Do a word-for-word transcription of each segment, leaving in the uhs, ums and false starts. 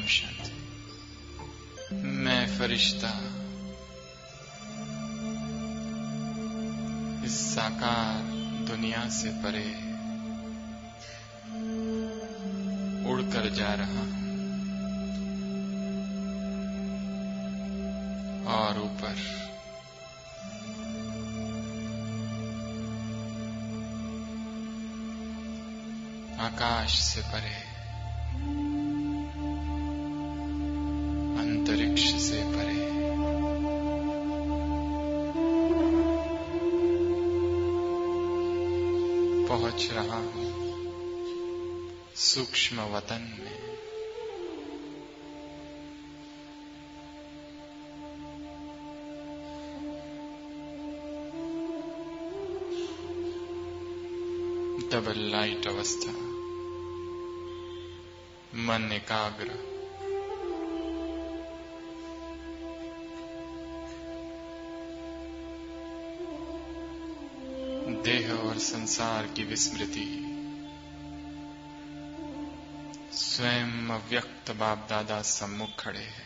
शांति। मैं फरिश्ता इस साकार दुनिया से परे उड़कर जा रहा हूं और ऊपर आकाश से परे, अंतरिक्ष से परे पहुंच रहा हूं सूक्ष्म वतन में। डबल लाइट अवस्था, मन एकाग्र, देह और संसार की विस्मृति, स्वयं अव्यक्त बाप दादा सम्मुख खड़े हैं।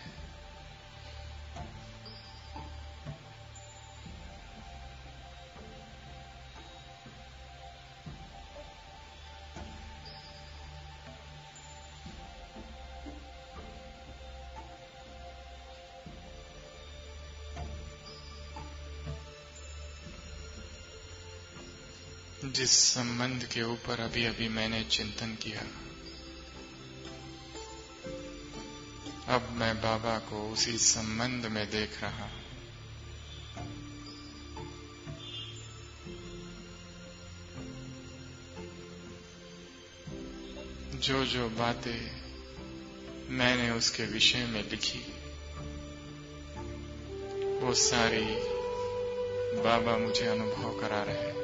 जिस संबंध के ऊपर अभी अभी मैंने चिंतन किया, अब मैं बाबा को उसी संबंध में देख रहा हूं। जो जो बातें मैंने उसके विषय में लिखी, वो सारी बाबा मुझे अनुभव करा रहे हैं।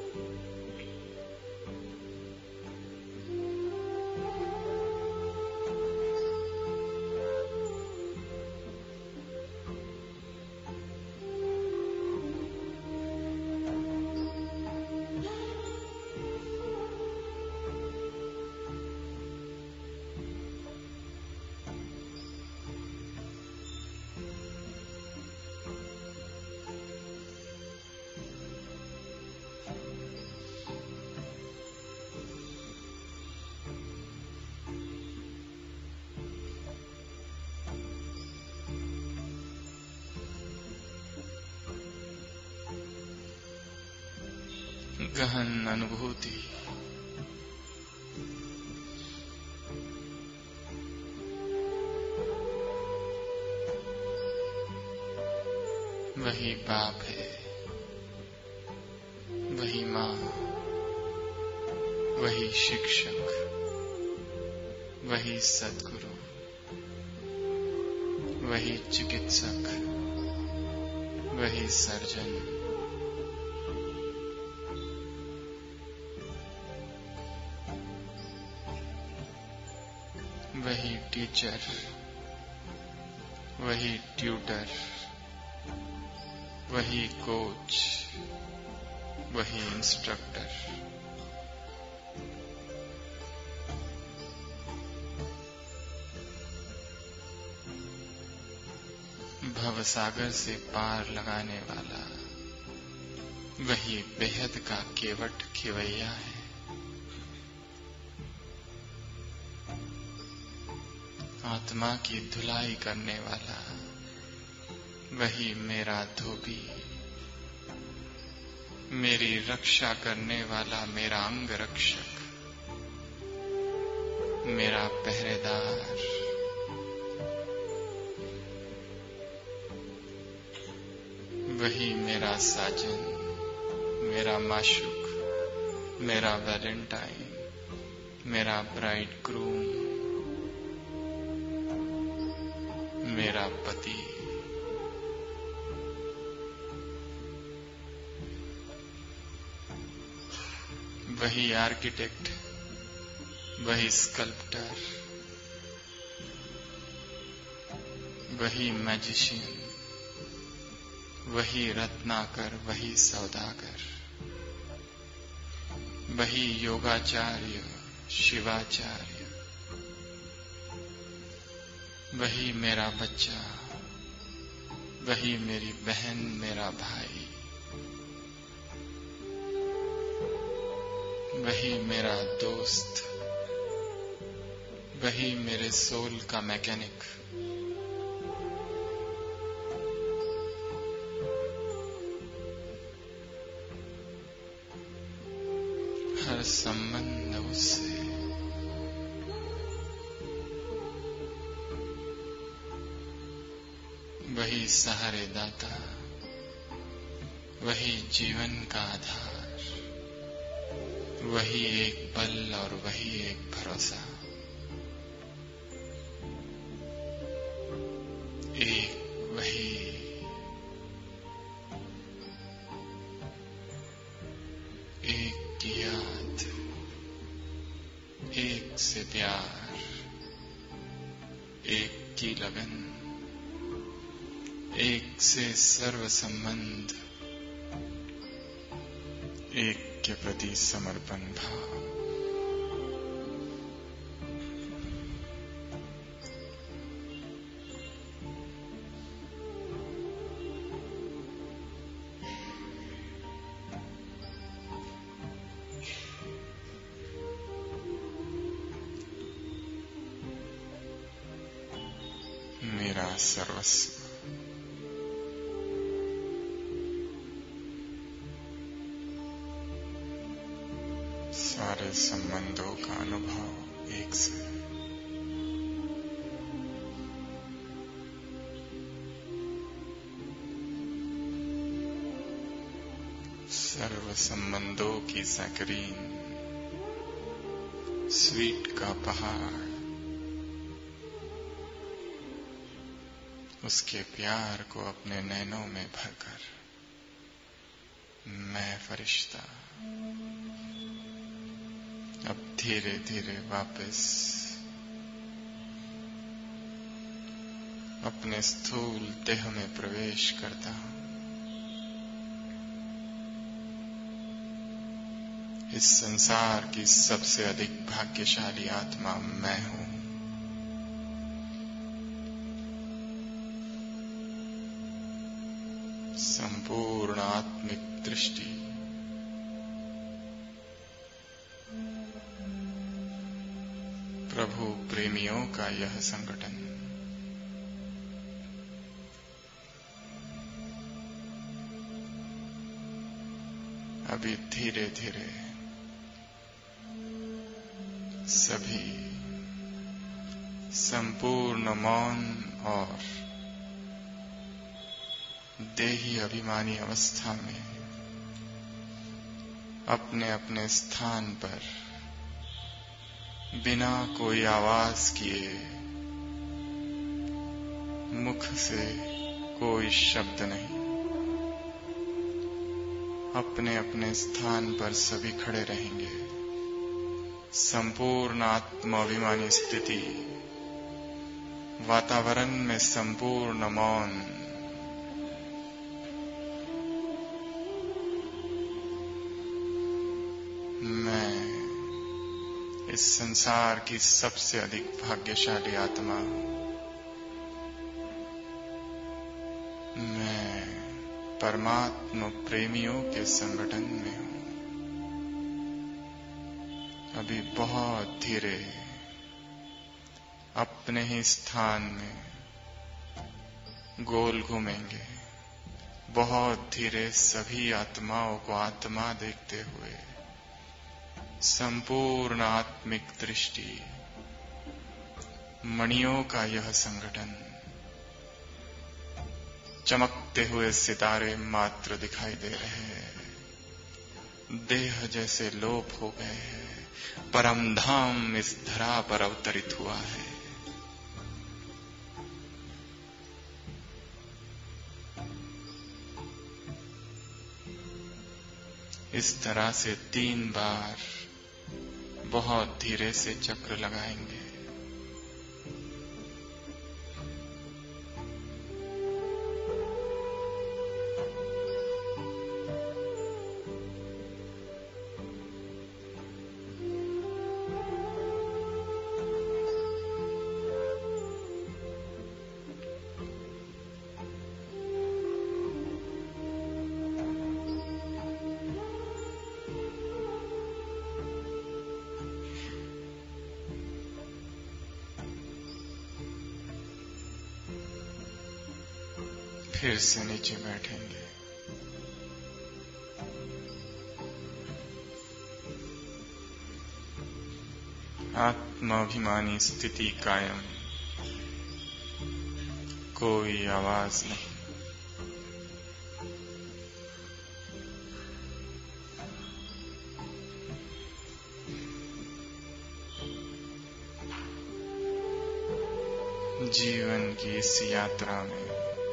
गहन अनुभूति, वही बाप है, वही माँ, वही शिक्षक, वही सद्गुरु, वही चिकित्सक, वही सर्जन, वही टीचर, वही ट्यूटर, वही कोच, वही इंस्ट्रक्टर। भवसागर से पार लगाने वाला, वही बेहद का केवट खिवैया है। आत्मा की धुलाई करने वाला, वही मेरा धोबी, मेरी रक्षा करने वाला मेरा अंग रक्षक, मेरा पहरेदार, वही मेरा साजन, मेरा माशूक, मेरा वैलेंटाइन, मेरा ब्राइड ग्रूम, मेरा पति। वही आर्किटेक्ट, वही स्कल्प्टर, वही मैजिशियन, वही रत्नाकर, वही सौदागर, वही योगाचार्य, शिवाचार्य, वही मेरा बच्चा, वही मेरी बहन, मेरा भाई, वही मेरा दोस्त, वही मेरे सोल का मैकेनिक। हर संबंध उससे, वही सहारे दाता, वही जीवन का आधार, वही एक बल और वही एक भरोसा। एक वही, एक की याद, एक से प्यार, एक की लगन, एक से सर्व संबंध, एक के प्रति समर्पण भाव। मेरा सर्वस्व, सारे संबंधों का अनुभव एक से। सर्व संबंधों की सैकरीन, स्वीट का पहाड़, उसके प्यार को अपने नैनों में भरकर मैं फरिश्ता अब धीरे धीरे वापस अपने स्थूल देह में प्रवेश करता हूं। इस संसार की सबसे अधिक भाग्यशाली आत्मा मैं हूं। संपूर्ण आत्मिक दृष्टि, प्रभु प्रेमियों का यह संगठन, अभी धीरे धीरे सभी संपूर्ण मौन और देही अभिमानी अवस्था में अपने अपने स्थान पर बिना कोई आवाज किए, मुख से कोई शब्द नहीं, अपने अपने स्थान पर सभी खड़े रहेंगे। संपूर्ण आत्माभिमानी स्थिति, वातावरण में संपूर्ण मौन, मैं इस संसार की सबसे अधिक भाग्यशाली आत्मा हूं। मैं परमात्मा प्रेमियों के संगठन में हूं। अभी बहुत धीरे अपने ही स्थान में गोल घूमेंगे। बहुत धीरे सभी आत्माओं को आत्मा देखते हुए संपूर्ण आत्मिक दृष्टि, मणियों का यह संगठन, चमकते हुए सितारे मात्र दिखाई दे रहे हैं। देह जैसे लोप हो गए हैं। परम धाम इस धरा पर अवतरित हुआ है। इस तरह से तीन बार बहुत धीरे से चक्र लगाएंगे। फिर से नीचे बैठेंगे। आत्माभिमानी स्थिति कायम, कोई आवाज नहीं। जीवन की इस यात्रा में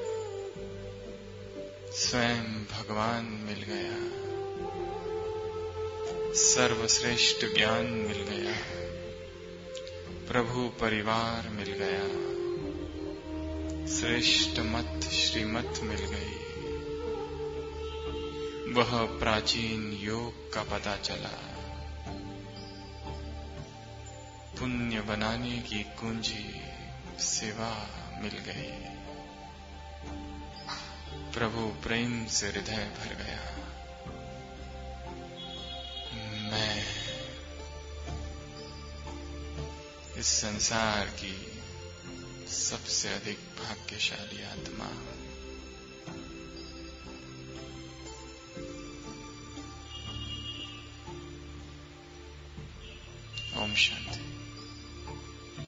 स्वयं भगवान मिल गया, सर्वश्रेष्ठ ज्ञान मिल गया, प्रभु परिवार मिल गया, श्रेष्ठ मत श्रीमत मिल गई। वह प्राचीन योग का पता चला, पुण्य बनाने की कुंजी सेवा मिल गई। प्रभु प्रेम से हृदय भर गया। मैं इस संसार की सबसे अधिक भाग्यशाली आत्मा। ओम शांति।